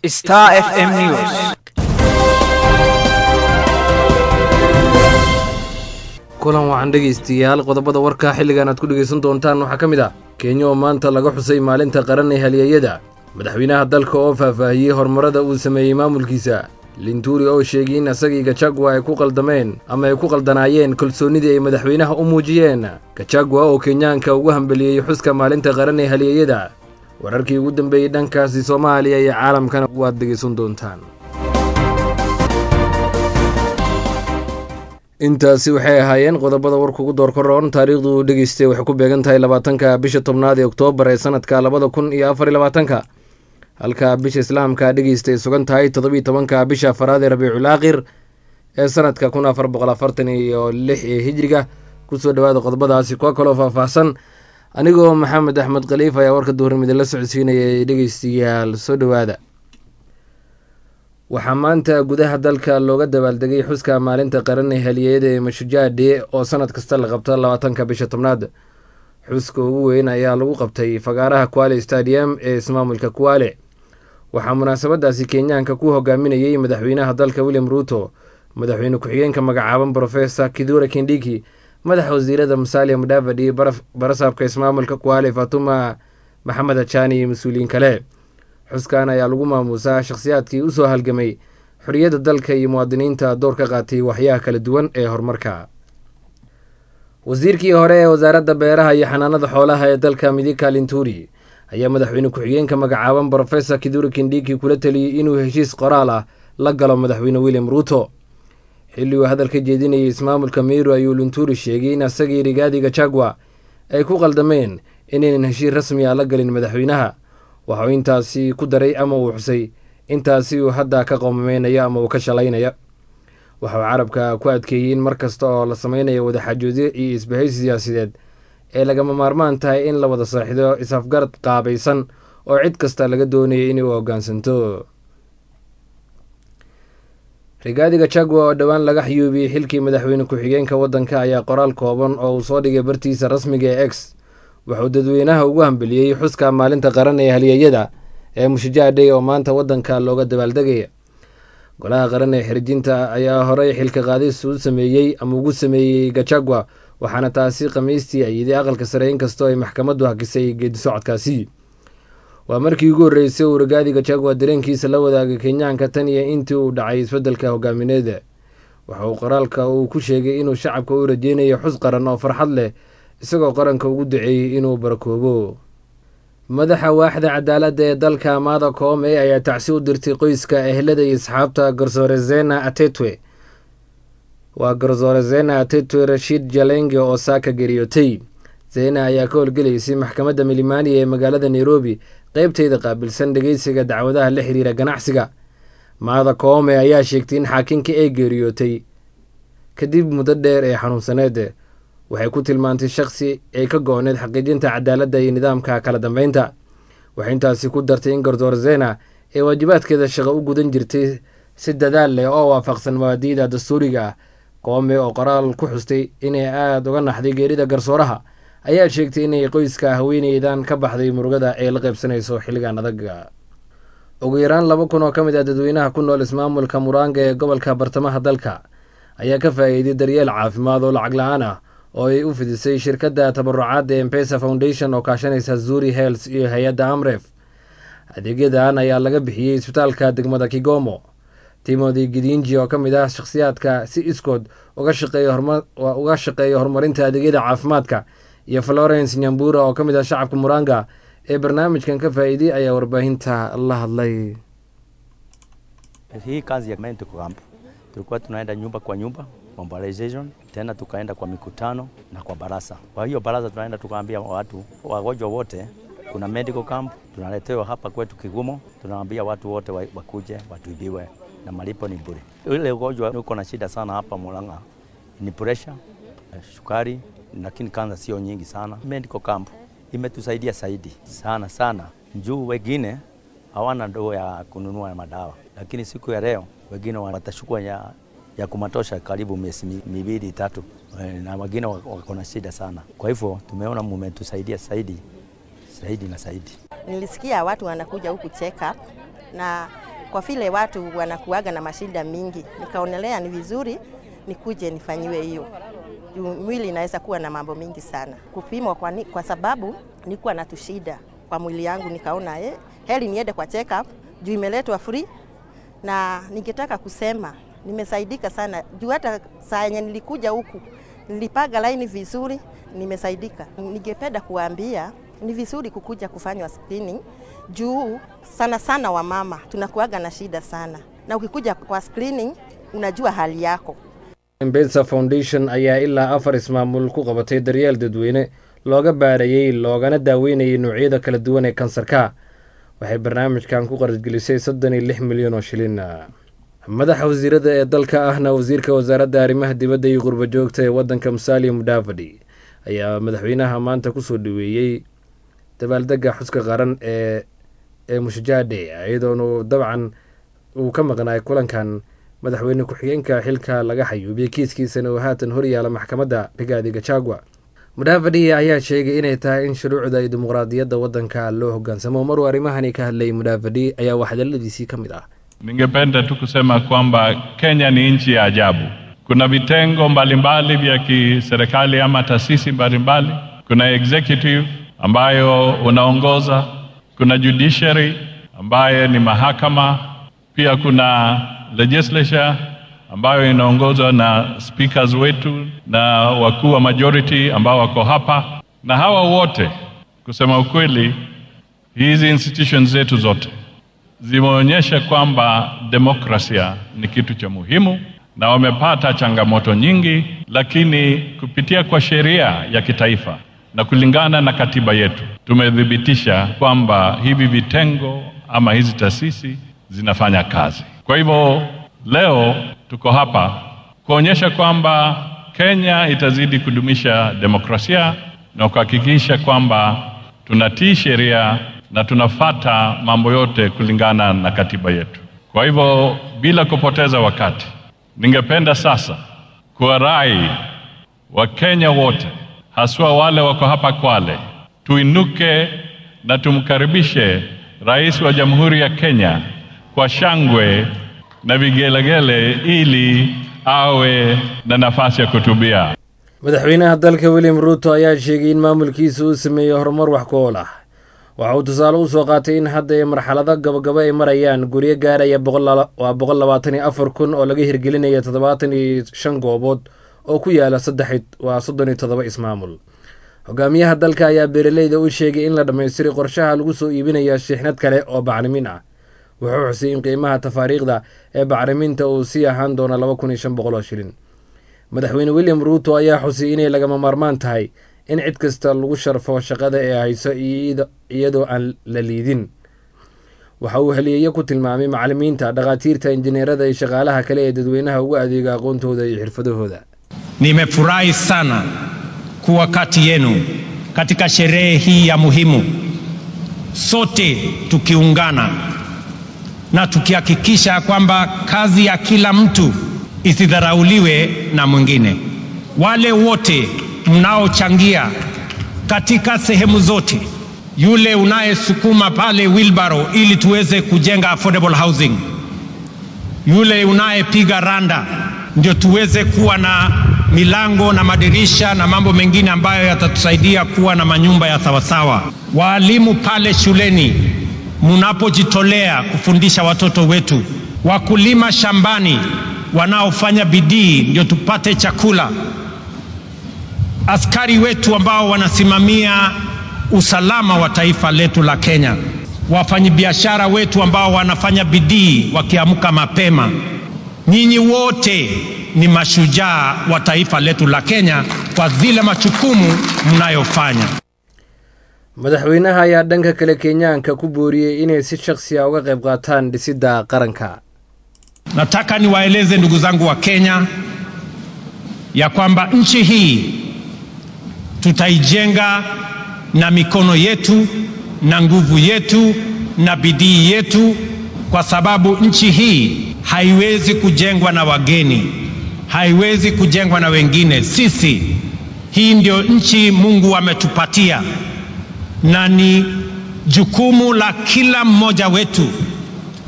Star FM News. kulan waxaan dhegeystayaal qodobada warka xilligan aad ku dhegeysan doontaan waxaa ka mid ah Kenya oo maanta laga xusay maalinta qaran ee halyeeyada madaxweynaha dalka oo faahfaahiyay horumarada uu sameeyay maamulkiisa Linturi oo sheegay in asagii Gachagua ay ku qaldameen ama ay ku qaldanaayeen kalsoonidii ay madaxweynaha u muujiyeen Gachagua oo Kenyaanka ugu hambaliyay xuska maalinta qaran ee halyeeyada wararkii ugu dambeeyay dhankaasi Soomaaliya iyo caalamkana waad dhegeysan doontaan intaasi waxay ahaayeen qodobada warka ugu door koroon taariikhdu dhageystay waxay ku beegan tahay 20ka bisha 10aad ee Oktoobar ee sanadka 2024 halka bisha Islaamka dhageystay sugan tahay 17ka bisha Faraad ee Rabiicul Aakhir ee sanadka 1446 ee Hijriga ku soo dhawaada qodobadaasi kuwa kale oo faahfaahsan anigoo Maxamed Axmed Khaliif ayaa warka duhurnimada la socodsiinayay dhegeystayaal soo dhawaada waxaa maanta gudaha dalka looga dabaaldegay xuska maalinta qaran ee halyeeyada ee Mashujaa Day oo sanad kasta la qabto 20ka bisha 10aad xuska ugu weyn ayaa lagu qabtay fagaaraha Kwale Stadium ee ismaamulka Kwale waxaa munaasabadaasi Kenyaanka ku hogaaminayay madaxweynaha dalka William Ruto madaxweyne ku-xigeenka magacaaban Professor Kithure Kindiki madaxa wasiirada Musalia Mudavadi barasaabka ismaamulka Kwale Fatuma Maxamed Achani iyo mas'uuliyiin kale xuskan ayaa lagu maamuusaa shakhsiyaadkii u soo halgamay xorriyadda dalka iyo muwaadiniinta door ka qaatay waxyaha kala duwan ee horumarka wasiirkii hore ee wasaaradda beeraha iyo xanaanada xoolaha ee dalka Mithika Linturi ayaa madaxweyne ku-xigeenka magacaaban Professor Kithure Kindiki kula taliyay inuu heshiis qoraal ah la galo madaxweyne William Ruto xilli uu hadalka jeedinayay ismaamulka Meru ayuu Linturi sheegay in asagii Rigathi Gachagua ay ku qaldameen inaynan heshiis rasmi ah la galin madaxweynaha waxaa intaasi ku daray ama uu xusay intaasi uu hadda ka qoomameynayo ama uu ka shalaynaya waxa uu carabka ku adkeeyay in markasta oo la sameynayo wadaxaajoodyo iyo isbahaysi siyaasadeed ee lagama maarmaan tahay in la wada saaxiido isafgarad qaabaysan oo cid kasta laga doonayay inay u hoggaansanto Rigathi Gachagua oo dhawaan laga xiyuubiyay xilkii madaxweyne ku-xigeenka waddanka ayaa qoraal kooban oo uu soo dhigay bartiisa rasmiga ee X wuxuu dadweynaha ugu hambaliyay xuska maalinta qaran ee halyeeyada ee Mashujaa Day oo maanta waddanka looga dabaaldegay golaha qaran ee xirjinta ayaa horey xilka qaadis u sameeyay ama ugu sameeyay Gachagua waxaana taasi Khamiistii ayday aqalka sare inkastoo ay maxkamaddu hakisay geedi socodkaasi waa markii ugu horeysay uu Rigathi Gachagua dareenkiisa la wadaagay Kenyaanka tan iyo intii uu dhacay isbeddelka hogaamineed waxa uu qoraalka uu ku sheegay inuu shacabka u rajeynayo xus qaran oo farxad leh isagoo qaranka ugu duceeyay inuu barakoobo madaxa waaxda cadaaladda ee dalka Martha Koome ayaa tacsi u dirtay qoyska ehelada iyo asxaabta Garsoore Zena Atetwe Rashid Jalenge oo saaka geeriyootay Zena ayaa ka howlgelaysay maxkamadda Milimani ee magaalada Nairobi qaybteeda qaabilsan dhegeysiga dacwadaha la xiriira ganacsiga Martha Koome ayaa sheegtay in xaakinka ay geeriyootay kadib muddo dheer ee xanuunsaneed waxay ku tilmaantay shakhsi ay ka gooneed xaqiijinta cadaaladda iyo nidaamka kala dambeynta waxay intaasi ku dartay in Garsoore Zena ee waajibaadkeeda shaqo u gudan jirtay si dadaal leh oo waafaqsan mabaadi'da dastuuriga ah Koome oo qoraal ku xustay inay aad uga naxday geerida garsooraha ayaa sheegtay inay qoyska haweeneydan ka baxday murugada ay la qaybsanayso xilligan adag ugu yaraan 2,000 oo ka mid ah dadweynaha ku nool ismaamulka Murang'a ee gobolka bartamaha dalka ayaa ka faa'iiday daryeel caafimaad oo lacag la'aan ah oo ay u fidisay shirkadda tabarucaadda M-Pesa Foundation oo kaashanaysa Zuri Health iyo hay'adda Amref adeegyadan ayaa laga bixiyay isbitaalka degmada Kigomo Timothy Gidinji oo ka mid ah shakhsiyaadka si iskood uga shaqeeya horumarinta adeegyada caafimaadka iyo Florence Nyambura oo ka mid ah shacabka Murang'a ee barnaamijkan ka faa'iiday ayaa warbaahinta la hadlay hii kazi ya Mento Camp tulikuwa tunaenda nyumba kwa nyumba mobilization tena tukaenda kwa mikutano na kwa barasa. Kwa hiyo barasa tunaenda tukaambia watu wagonjwa wote kuna medical camp tunaletewa hapa kwetu Kigumo, tunaambia watu wote wakuje watibiwe na malipo ni bure. Ile ugonjwa uko na shida sana hapa Murang'a ni pressure, sukari, lakini kanza sio nyingi sana. Medical camp imetusaidia zaidi sana. Njoo wengine hawana ndoo ya kununua madawa, lakini siku ya leo wengine watachukua ya kumatosha karibu miezi 2-3 na wengine wako na shida sana. Kwa hivyo tumeona mmetusaidia zaidi. Nilisikia watu wanakuja huku check up na Kwa vile watu wanakuaga na mashida mingi, nikaonelea ni vizuri nikuje nifanyiwe hiyo. Mwili inaweza kuwa na mambo mingi sana. Kupimwa kwa sababu nilikuwa na tushida kwa mwili yangu, nikaona heri niende kwa check up juu imeletwa free, na ningetaka kusema nimesaidika sana juu hata saa yenye nilikuja huku nilipaga line vizuri, nimesaidika. Ningependa kuambia ni vizuri kukuja kufanywa screening juu sana sana wa mama tunakuaga na shida sana, na ukikuja kwa screening unajua hali yako. Mbenza Foundation ayaa ilaa 4 ismaamul ku qabatay daryeel dadweyne looga baarayay loogana daaweynayay noocyada kala duwan ee kansarka. Waxay barnaamijkan ku qarashgelisay 36 milyan oo shilin. Madaxa wasiirada ee dalka ahna wasiirka wasaaradda arrimaha dibadda iyo qurba joogta ee wadanka Musalia Mudavadi ayaa madaxweynaha maanta ku soo dhaweeyay dabaaldega xuska qaran ee Mushajade ayadoo dabcan uu ka maqnaay kulankan madaxweyne ku-xigeenka xilka laga xayuubiyay kiiskiisana oo haatan hor yaala maxkamadda Rigathi Gachagua. Mudavadi ayaa sheegay inay tahay in shuruucda iyo dimuqraadiyadda wadanka loo hoggaansamo. Maruu arrimahani ka hadlay Mudavadi ayaa waxdaladiisii ka mid ah. Ningependa tu kusema kwamba Kenya ni nchi ya ajabu. Kuna vitengo mbalimbali vya kiserikali ama taasisi mbalimbali. Kuna executive ambayo unaongoza, kuna judiciary ambayo ni mahakama, pia kuna legislature ambayo inaongozwa na speakers wetu na wakuu wa majority ambao wako hapa. Na hawa wote kusema ukweli, hizi institutions zetu zote zimeonyesha kwamba demokrasia ni kitu cha muhimu, na wamepata changamoto nyingi, lakini kupitia kwa sheria ya kitaifa na kulingana na katiba yetu tumedhibitisha kwamba hivi vitengo ama hizi taasisi zinafanya kazi. Kwa hivyo leo tuko hapa kuonyesha kwamba Kenya itazidi kudumisha demokrasia na kuhakikisha kwamba tunatii sheria na tunafata mambo yote kulingana na katiba yetu. Kwa hivyo bila kupoteza wakati, ningependa sasa kuwarai wa Kenya wote, haswa wale wako hapa Kwale, tuinuke na tumkaribishe Rais wa Jamhuri ya Kenya kwa shangwe na vigelegele ili awe na nafasi ya kutubia. Madaxweynaha dalka William Ruto ayaa sheegay in maamulkiisu uu sameeyo horumar wax ku ool ah. Waxa uu tusaale u soo qaatay in hadda ay marxalada gabagaba ay marayaan guryo gaaraya 124,000 oo laga hirgelinayo 75 goobood oo ku yaala 37 ismaamul. Hogaamiyaha dalka ayaa beeraleyda u sheegay in la dhameystiray qorshaha lagu soo iibinayo shixnad kale oo bacrimin ah. Wuxuu xusay in qiimaha tafaariiqda ee bacriminta uu sii ahaan doono 2500 shilin. Madaxweyne William Ruto ayaa xusay inay lagama maarmaan tahay in cid kasta lagu sharfo shaqada ee hayso iyadoo aan la liidin. Waxa uu haliyay ku tilmaamay macallimiinta, dhaqaatiirta, injineerada iyo shaqaalaha kale ee dadweynaha ugu adeega aqoontooda iyo xirfadahooda. Nimefurahi sana kuwa kati yenu katika sherehe hii ya muhimu, sote tukiungana na tukihakikisha kwamba kazi ya kila mtu isidharauliwe na mwingine. Wale wote mnaochangia katika sehemu zote, yule unayesukuma pale wheelbarrow ili tuweze kujenga affordable housing, yule unayepiga randa ndio tuweze kuwa na milango na madirisha na mambo mengine ambayo yatatusaidia kuwa na manyumba ya sawasawa. Walimu pale shuleni mnapojitolea kufundisha watoto wetu, wakulima shambani wanaofanya bidii ndio tupate chakula, askari wetu ambao wanasimamia usalama wa taifa letu la Kenya, wafanyabiashara wetu ambao wanafanya bidii wakiamka mapema. Nyinyi wote ni mashujaa wa taifa letu la Kenya kwa zile majukumu mnayofanya. Madaxweynaha ayaa dhanka kale Kenyaanka ku booriyay inay si shakhsi ah uga qayb qaataan dhisidda qaranka. Nataka niwaeleze ndugu zangu wa Kenya ya kwamba nchi hii tutaijenga na mikono yetu na nguvu yetu na bidii yetu, kwa sababu nchi hii haiwezi kujengwa na wageni, haiwezi kujengwa na wengine. Sisi, hii ndio nchi Mungu ametupatia, na ni jukumu la kila mmoja wetu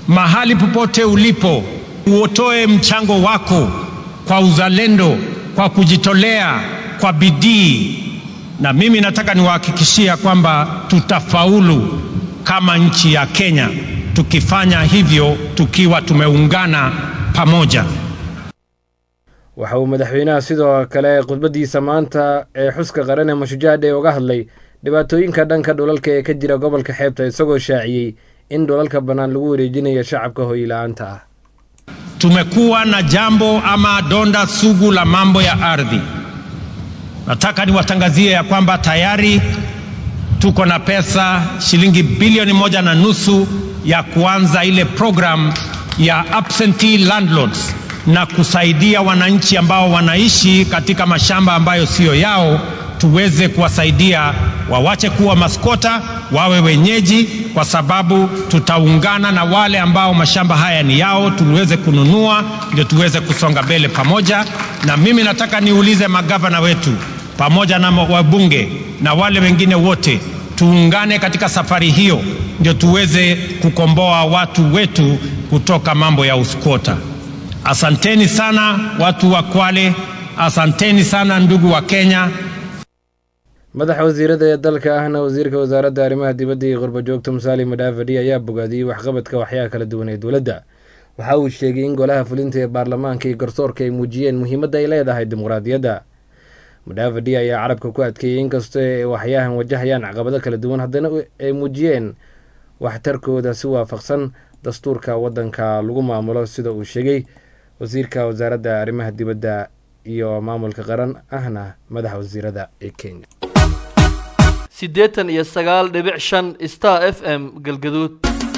mahali popote ulipo, uotoe mchango wako kwa uzalendo, kwa kujitolea, kwa bidii. Na mimi nataka niwahakikishia kwamba tutafaulu kama nchi ya Kenya tukifanya hivyo, tukiwa tumeungana pamoja. waxa uu madaxweynaha sidoo kale khudbadiisa maanta ee xuska qaran ee Mashujaa Day uga hadlay dhibaatooyinka dhanka dhulalka ee ka jira gobolka xeebta, isagoo shaaciyay in dhulalka bannaan lagu wareejinayo shacabka hoylaanta ah. Tumekuwa na jambo ama donda sugu la mambo ya ardhi. Nataka niwatangazie ya kwamba tayari tuko na pesa shilingi bilioni 1.5 ya kuanza ile program ya absentee landlords na kusaidia wananchi ambao wanaishi katika mashamba ambayo sio yao, tuweze kuwasaidia wawache kuwa maskota, wawe wenyeji, kwa sababu tutaungana na wale ambao mashamba haya ni yao, tuweze kununua, ndio tuweze kusonga mbele pamoja. Na mimi nataka niulize magavana wetu pamoja na wabunge na wale wengine wote, tuungane katika safari hiyo, ndio tuweze kukomboa watu wetu kutoka mambo ya uskota. Asanteni sana watu wa Kwale, asanteni sana ndugu wa Kenya. madaxa wasiirada ee dalka ahna wasiirka wasaaradda arrimaha dibadda iyo qurba joogta Musaali Mudavadi ayaa bogaadiyay waxqabadka waxyaha kala duwan ee dowladda. waxa uu sheegay in golaha fulinta ee baarlamaanka iyo garsoorka ay muujiyeen muhiimadda ay leedahay dimuqraadiyadda. Mudavadi ayaa carabka ku adkeeyay in kastoo ay waxyahan wajahayaan caqabado kala duwan, haddana ay muujiyeen waxtarkooda si waafaqsan dastuurka waddanka lagu maamulo, sida uu sheegay wasiirka wasaaradda arrimaha dibadda iyo maamulka qaran ahna madaxa wasiirada ee Kenya. 89.5 Star FM Galgaduud.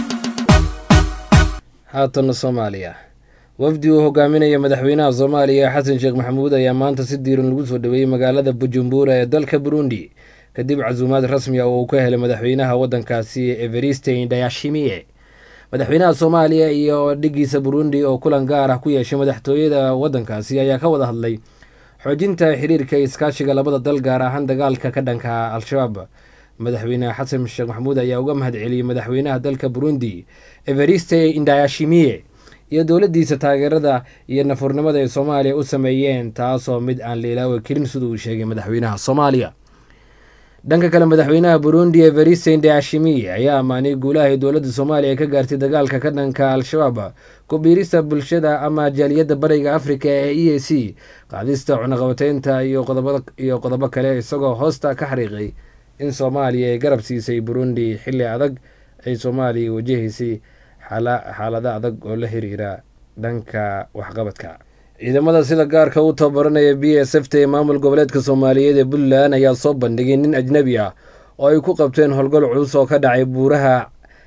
haatan Soomaaliya. wafdi uu hogaaminaya madaxweynaha Soomaaliya Xasan Sheekh Maxamuud ayaa maanta si diiran lagu soo dhaweeyay magaalada Bujumbura ee dalka Burundi kadib casuumaad rasmi ah oo uu ka helay madaxweynaha waddankaasi Evariste Ndayishimiye. madaxweynaha Soomaaliya iyo dhigiisa Burundi oo kulan gaar ah ku yeeshay madaxtooyada waddankaasi ayaa ka wada hadlay xoojinta xiriirka iskaashiga labada dal, gaar ahaan dagaalka ka dhanka Al-Shabaab. madaxweynaha Xasan Sheekh Maxamuud ayaa uga mahadceliyay madaxweynaha dalka Burundi Evariste Ndayishimiye iyo dowladdiisa taageerada iyo nafurnimada ay Soomaaliya u sameeyeen, taasoo mid aan leelaawi karin sida uu sheegay madaxweynaha Soomaaliya. dhanka kale madaxweynaha Burundi Evariste Ndayishimiye ayaa amaanay guulaha ay dowladda Soomaaliya ka gaartay dagaalka ka dhanka Al-Shabaab, ku biirista bulshada ama jaaliyadda bariga Afrika ee EAC, qaadista cunaqabataynta iyo qodobo kale, isagoo hoosta ka xariiqay in Soomaaliya ay garab siisay Burundi xilli adag ay Soomaaliya wajahaysay xaalada adag oo la xiriira dhanka waxqabadka. ciidamada sida gaarka u tababaranaya BSF ee maamul goboleedka Soomaaliyeed ee Puntland ayaa soo bandhigay nin ajnabi ah oo ay ku qabteen howlgal culus oo ka dhacay buuraha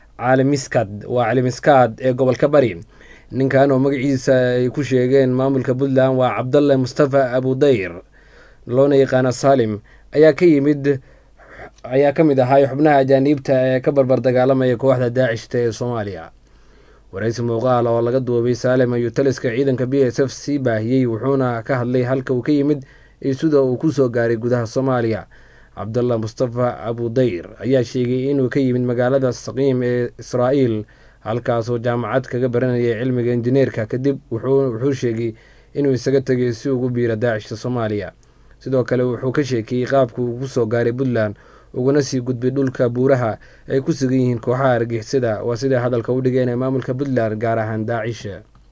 Caalamiskaad ee gobolka Bari. ninkan oo magaciisa ay ku sheegeen maamulka Puntland waa Cabdalle Mustafa Abudayr, loona yaqaan Salim, ayaa ka mid ahaa xubnaha ajaanibta ee ka barbar dagaalamaya kooxda Daacishta ee Soomaaliya. waraysi muuqaal oo laga duubay Salim ayuu taliska ciidanka BSF sii baahiyey, wuxuuna ka hadlay halka uu ka yimid iyo sida uu ku soo gaaray gudaha Soomaaliya. Cabdalle Mustafa Abudayr ayaa sheegay inuu ka yimid magaalada Saqiim ee Israa'iil, halkaasoo jaamacad kaga baranayay cilmiga injineerka. kadib wuxuu sheegay inuu isaga tegay si ugu biiro Daacishta Soomaaliya. sidoo kale wuxuu ka sheekiyey qaabka uu ku soo gaaray Puntland uguna sii gudbay dhulka buuraha ay ku sugan yihiin kooxaha argixisada, waa sida hadalka u dhigeen ee maamulka Puntland, gaar ahaan Daacish.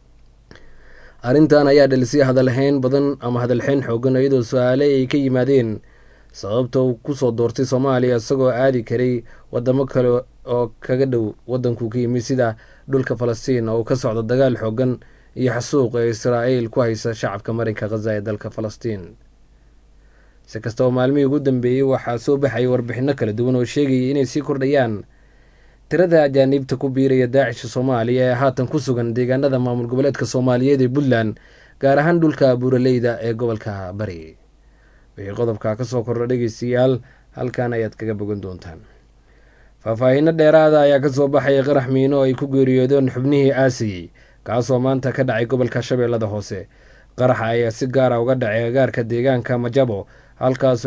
arrintan ayaa dhalisay hadalhayn badan ama hadalhayn xoogan, iyadoo su'aale ay ka yimaadeen sababta uu ku soo doortay Soomaaliya isagoo aadi karay wadamo kale oo kaga dhow waddankuu ka yimid, sida dhulka Falastiin oo ka socda dagaal xoogan iyo xasuuq ee Israa'iil ku haysa shacabka marinka Gaza ee dalka Falastiin. si kastaba maalmihii ugu dambeeyey waxaa soo baxay warbixino kala duwan oo sheegayay inay sii kordhayaan tirada ajaanibta ku biiraya Daacishta Soomaaliya ee haatan ku sugan deegaanada maamul goboleedka Soomaaliyeed ee Puntland, gaar ahaan dhulka buuraleyda ee gobolka Bari. wixii qodobka ka soo kordha dhegeystayaal halkan ayaad kaga bogan doontaan. faahfaahinno dheeraada ayaa ka soo baxaya qarax miino ay ku geeriyoodeen xubnihii aasiyey, kaasoo maanta ka dhacay gobolka Shabeellada Hoose. qaraxa ayaa si gaara uga dhacay agaarka deegaanka Majabo, halkaas oo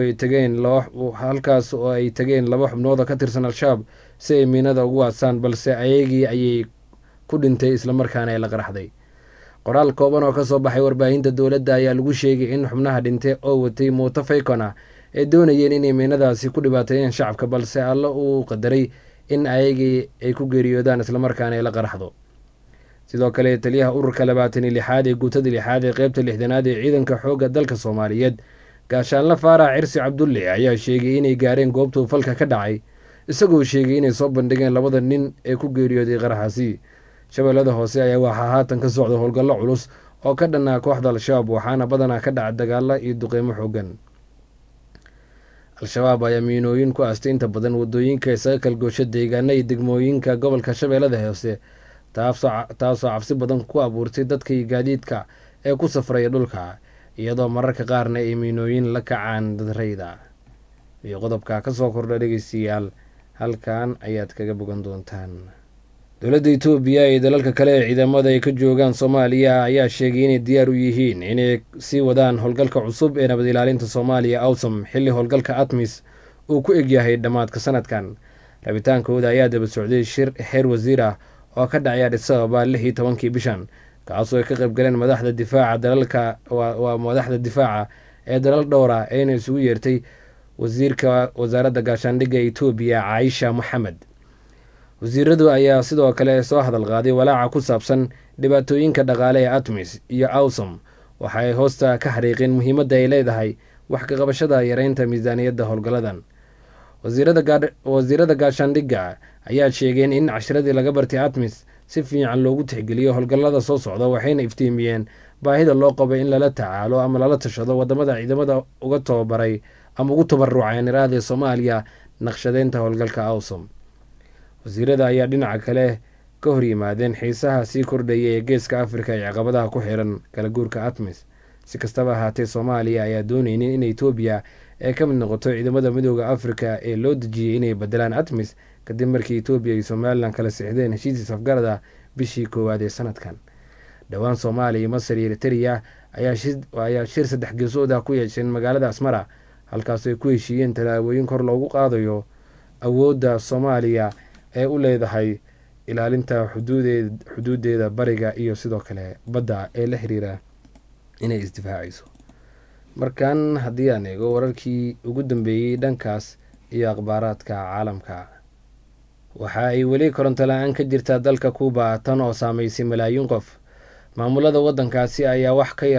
ay tageen laba xubnood ka tirsan Al-Shabaab si ay miinada ugu aasaan, balse ayagii ayay ku dhintay islamarkaana ay la qaraxday. qoraal kooban oo kasoo baxay warbaahinta dowladda ayaa lagu sheegay in xubnaha dhintay oo watay mooto faykon ah ay doonayeen inay miinadaasi ku dhibaateeyeen shacabka, balse alla uu qadaray in ayagii ay ku geeriyoodaan islamarkaana ay la qaraxdo. sidoo kale taliyaha ururka 26aad ee guutada 6aad ee qeybta 6aad ee ciidanka xoogga dalka Soomaaliyeed gaashaanle Faarax Cirsi Cabdulle ayaa sheegay inay gaareen goobta falka ka dhacay, isagoo sheegay inay soo bandhigeen labada nin ee ku geeriyooday qaraxaasi. Shabeellada Hoose ayaa waxaa haatan ka socda howlgallo culus oo ka dhanaa kooxda Al-Shabaab, waxaana badanaa ka dhaca dagaalo iyo duqeymo xooggan. Al-Shabaab ayaa miinooyin ku aastay inta badan wadooyinka isaga kalgoosha deegaana iyo degmooyinka gobolka Shabeellada Hoose, taasoo cabsi badan ku abuurtay dadka iyo gaadiidka ee ku safraya dhulka, iyadoo mararka qaarna ay miinooyin la kacaan dad rayda. iyo qodobka ka soo kordha dhegeystayaal halkan ayaad kaga bogan doontaan. dowladda Itoobiya iyo dalalka kale ee ciidamada ay ka joogaan Soomaaliya ayaa sheegay inay diyaar u yihiin inay sii wadaan howlgalka cusub ee nabad ilaalinta Soomaaliya AWSOM xilli howlgalka ATMIS uu ku eg yahay dhammaadka sanadkan. rabitaankooda ayaa daba socday shir heer wasiir ah oo ka dhacay Addis Ababa 16 bishan, kaasoo ay ka qayb galeen madaxda difaaca ee dalal dhowr ah ayna isugu yeertay wasiirka wasaaradda gaashaandhigga Itoobiya Aisha Mohamed. wasiiradu ayaa sidoo kale soo hadal qaaday walaaca ku saabsan dhibaatooyinka dhaqaale ee ATMIS iyo AWSOM. waxay hoosta ka xariiqeen muhiimadda ay leedahay wax ka qabashada yareynta miisaaniyadda howlgalladan. wasiirada gaashaandhigga ayaa sheegeen in cashiradii laga bartay ATMIS si fiican loogu tixgeliyo howlgallada soo socda, waxayna iftiimiyeen baahida loo qabo in lala tacaalo ama lala tashado wadamada ciidamada uga tababaray ama ugu tabaruceen iraada Soomaaliya naqshadeynta howlgalka AWSOM. wasiirada ayaa dhinaca kale ka hor yimaadeen xiisaha sii kordhaya ee geeska Afrika ee caqabadaha ku xiran kala guurka ATMIS. si kastaba ahaatee, Soomaaliya ayaa doonaynin in Itoobiya ay ka mid noqoto ciidamada midooda Afrika ee loo dejiyey inay bedelaan ATMIS kadib markii Itoobiya iyo Somaliland kala sixdeen heshiis afgarad ah bishii koowaad ee sanadkan. dhowaan Soomaaliya, Masar iyo Eritrea ayaa shir 3 geesood ah ku yeesheen magaalada Asmara, halkaasoo ay ku heshiiyeen tallaabooyin kor loogu qaadayo awoodda Soomaaliya ee u leedahay ilaalinta xuduudeeda bariga iyo sidoo kale badda ee la xiriira inay isdifaacayso. markan haddii aan eego wararkii ugu dambeeyey dhankaas iyo akhbaaraadka caalamka, waxa ay weli koronto la-aan ka jirtaa dalka Kuuba, tan oo saameysay malaayiin qof. maamulada waddankaasi ayaa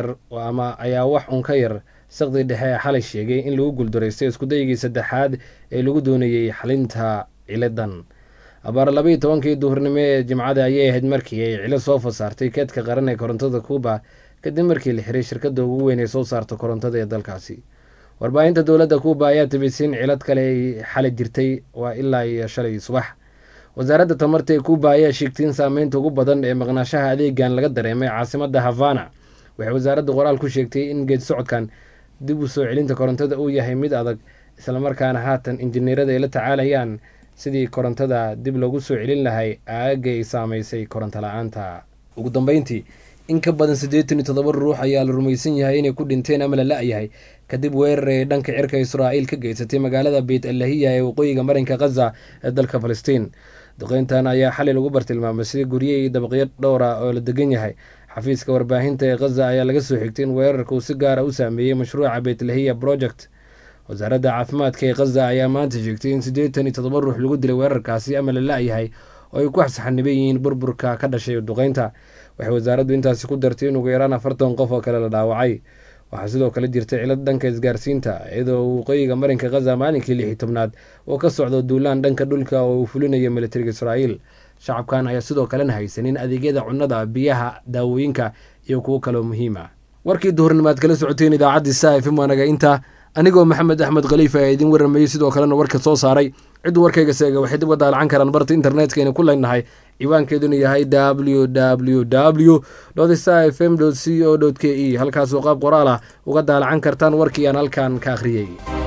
wax un ka yar saqdi dhexe ee xalay sheegay in lagu guuldareystay iskudaygii 3aad ee lagu doonayey xalinta ciladan. abaar 12 duhurnimo ee Jimcada ayay ahayd markii ay cilo soo fasaartay keedka qaran ee korontada Kuuba kadib markii la xiray shirkadda ugu weyn ee soo saarta korontada ee dalkaasi. warbaahinta dowladda Kuuba ayaa tabisin cilad kale ay xalay jirtay waa ilaa iyo shalay subax. wasaaradda tamarta ee Kuuba ayaa sheegtay in saameynta ugu badan ee maqnaashaha adeegan laga dareemay caasimadda Havana. waxay wasaaradda qoraal ku sheegtay in geed socodkan dib u soo celinta korontada uu yahay mid adag, islamarkaana haatan injineerada ay la tacaalayaan sidii korontada dib loogu soo celin lahay aagga ay saameysay koronto la-aanta. ugu dambeyntii, in ka badan 87 ruux ayaa la rumaysan yahay inay ku dhinteen ama la la-yahay kadib weerar ay dhanka cirka Israa'iil ka geysatay magaalada Beit Lahiya ee waqooyiga marinka Gaza ee dalka Falastiin. duqeyntan ayaa xalay lagu bartilmaamay guryo iyo dabaqyo dhowr ah oo la degan yahay. xafiiska warbaahinta ee Gaza ayaa laga soo xigtay in weerarka uu si gaar ah u saameeyey mashruuca Beit Lahiya Project. wasaaradda caafimaadka ee Gaza ayaa maanta sheegtay in 87 ruux lagu dilay weerarkaasi ama la la-yahay oo ay ku xasaxaniban yihiin burburka ka dhashay duqeynta. waxay wasaaraddu intaasi ku dartay in ugu yaraan 40 qof oo kale la dhaawacay. waxaa sidoo kale jirtay cilad dhanka isgaarsiinta, iyadoo waqooyiga marinka Gaza maalinkii 16aad oo ka socdo duulaan dhanka dhulka oo uu fulinayo militariga Israa'iil. shacabkan ayaa sidoo kalena haysanin adeegyada cunnada, biyaha, daawooyinka iyo kuwo kaloo muhiim ah. warkii duhurnimaad kala socoteen idaacadda Star FM waanaga inta, anigoo Maxamed Axmed Khalifa ee idin waramayay, sidoo kalena warka soo saaray. cid warkayga seega waxay dib u daalacan karaan barta internetka aynu ku leenahay, ciwaankeeduna yahay www.starfm.co.ke. halkaasoo qaab qoraal ah uga daalacan kartaan warkii aan halkan ka akhriyey.